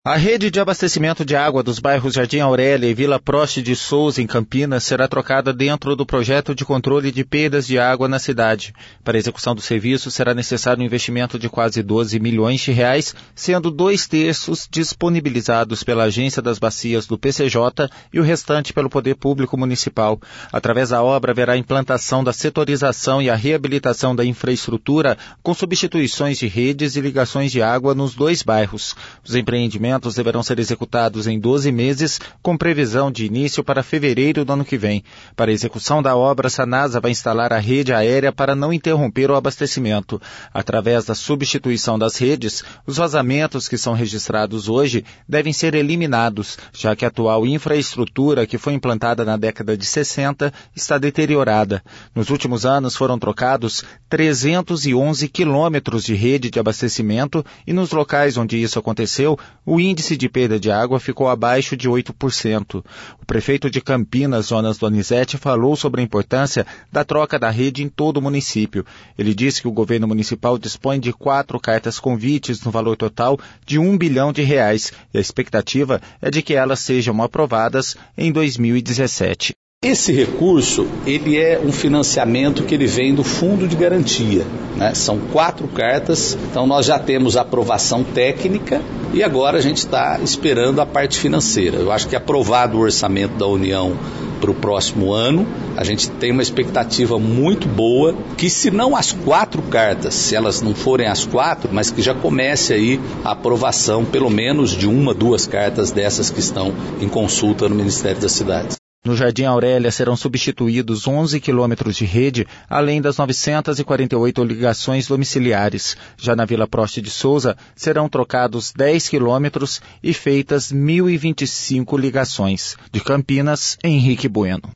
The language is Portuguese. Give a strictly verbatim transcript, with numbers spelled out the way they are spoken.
A rede de abastecimento de água dos bairros Jardim Aurélia e Vila Proste de Souza, em Campinas, será trocada dentro do projeto de controle de perdas de água na cidade. Para a execução do serviço, será necessário um investimento de quase doze milhões de reais, sendo dois terços disponibilizados pela Agência das Bacias do P C J e o restante pelo Poder Público Municipal. Através da obra, haverá a implantação da setorização e a reabilitação da infraestrutura, com substituições de redes e ligações de água nos dois bairros. Os empreendimentos deverão ser executados em doze meses, com previsão de início para fevereiro do ano que vem. Para a execução da obra, a Sanasa vai instalar a rede aérea para não interromper o abastecimento. Através da substituição das redes, os vazamentos que são registrados hoje devem ser eliminados, já que a atual infraestrutura, que foi implantada na década de sessenta, está deteriorada. Nos últimos anos foram trocados trezentos e onze quilômetros de rede de abastecimento e nos locais onde isso aconteceu, o índice de perda de água ficou abaixo de oito por cento. O prefeito de Campinas, Jonas Donizete, falou sobre a importância da troca da rede em todo o município. Ele disse que o governo municipal dispõe de quatro cartas convites no valor total de um bilhão de reais e a expectativa é de que elas sejam aprovadas em dois mil e dezessete. Esse recurso, ele é um financiamento que ele vem do Fundo de Garantia, né? São quatro cartas, então nós já temos a aprovação técnica e agora a gente está esperando a parte financeira. Eu acho que aprovado o orçamento da União para o próximo ano, a gente tem uma expectativa muito boa, que se não as quatro cartas, se elas não forem as quatro, mas que já comece aí a aprovação pelo menos de uma, duas cartas dessas que estão em consulta no Ministério das Cidades. No Jardim Aurélia serão substituídos onze quilômetros de rede, além das novecentas e quarenta e oito ligações domiciliares. Já na Vila Proste de Souza serão trocados dez quilômetros e feitas mil e vinte e cinco ligações. De Campinas, Henrique Bueno.